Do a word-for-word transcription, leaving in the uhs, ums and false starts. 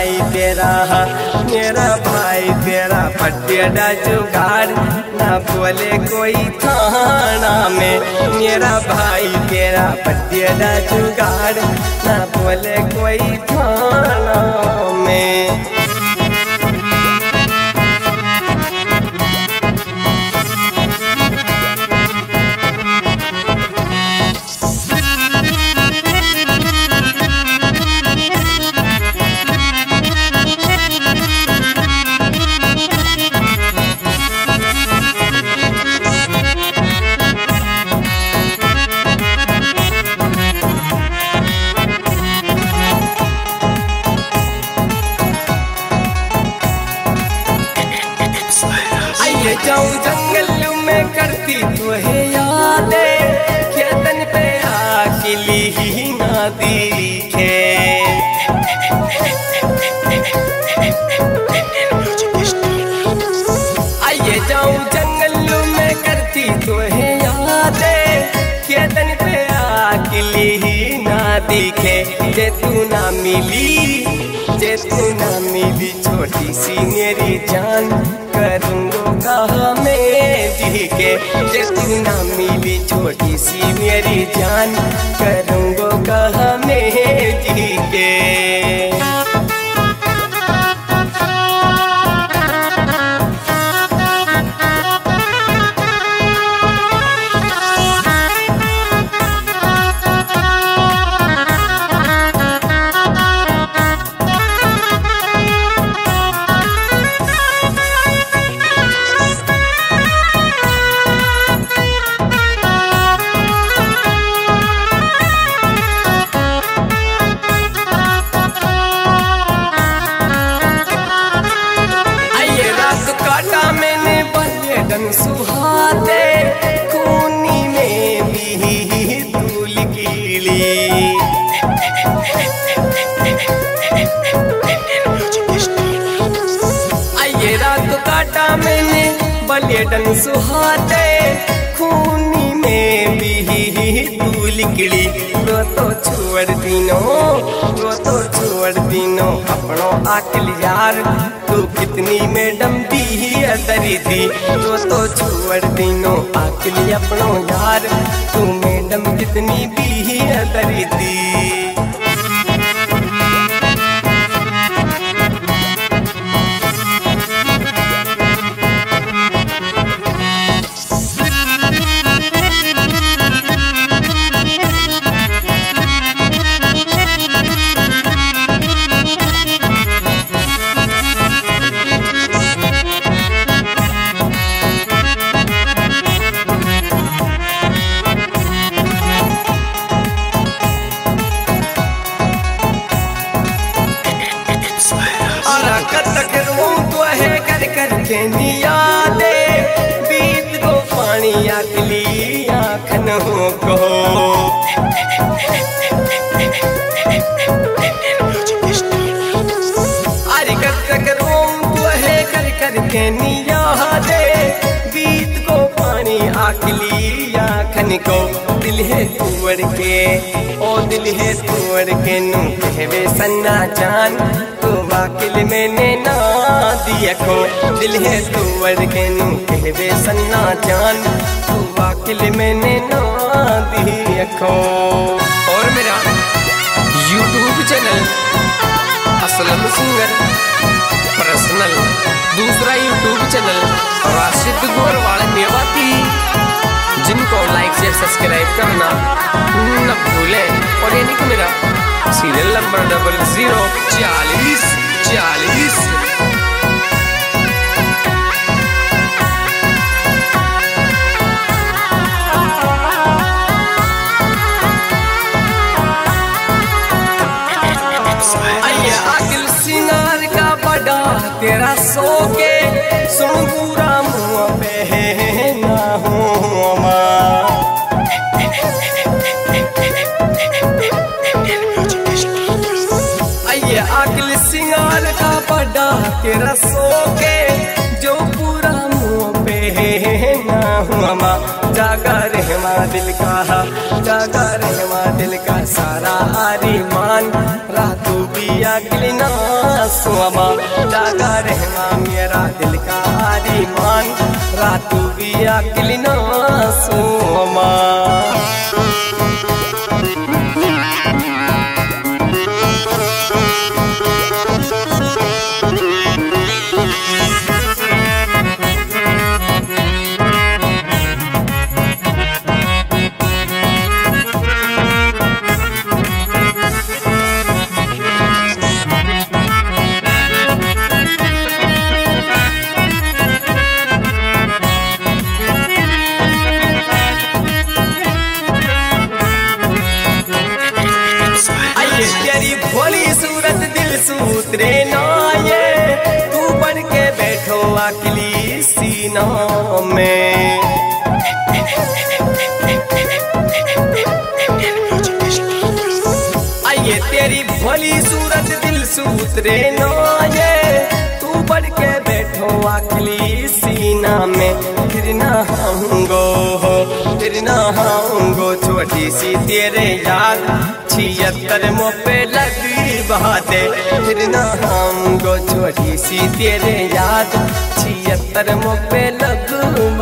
भाई तेरा, मेरा भाई तेरा पटियाला जुगाड़ ना बोले कोई थाना में। मेरा भाई तेरा पटियाला जुगाड़ ना बोले कोई थाना में। आइए जाऊं जंगल में करती तो है यादें, खेतन पे आखिली ही ना दिखे। आइए जाऊं जंगल में करती तो है यादें, खेतन पे आखिली ही ना दिखे। जे तू ना मिली, जे तू ना मिली छोटी सी मेरी जान, करूँगो कहाँ मैं जी के। जे तू ना मिली छोटी सी मेरी जान, करूँगो कहाँ मैं जी के। सुहाते खूनी में भी धूल कीली। आइए रात काटा मैंने बलियडन सुहाते खूनी में भी धूल कीली। रो तो छोड़ दिनो, रो तो छोड़ दिनो अपनो आकल यार, तू कितनी मैडम दी दरी दी। तो तो छोड़ दिनो आकली अपनो यार, तू मैडम कितनी भी दरी दी। के नियादे बीत को पानी आकली आखन हो को। अरे कर कर रोम तो है कर कर के नियादे बीत को पानी आकली आखन को। दिल है तुवर के, ओ दिल है तुवर के नू कहवे सन्ना जान, तो वाकिल मैंने ना दिया खो। दिल है तुवर के नू कहवे सन्ना जान, तो वाकिल मैंने ना दिया खो। और मेरा YouTube channel Aslam singer personal, दूसरा यूट्यूब चैनल राशिद गोरवाल मेवाती, जिनको लाइक शेयर सब्सक्राइब करना न भूलें। और यानी कि मेरा सीरियल नंबर डबल जीरो चालीस चालीस। आइए आकिल सिंगार का बड़ा तेरा सो के, सुन पूरा मुँह पे है ना हो माँ। आइए आकिल सिंगार का बड़ा तेरा सो के, जो पूरा मुँह पे है ना हुआ माँ। जागा रहमा दिल का, जागा रहमा दिल का सारा आरिमान, रातों भी आकिल ना सुमा जागा रहमा मेरा दिल का अरमान रातू भी अकेली ना सुमा भोली सूरत दिल सूत्रे ना ये तू बन के बैठो अकेली सीना में आइए तेरी भोली सूरत दिल सूत्रे ना ये तू बन के बैठो अकेली सीना में फिर ना आऊंगो फिर ना आऊंगो छोटी सी तेरे याद छिहत्तर मुँह पे लगी बहाते फिर ना आऊंगो छोटी सी तेरे याद छिहत्तर मुँह पे लग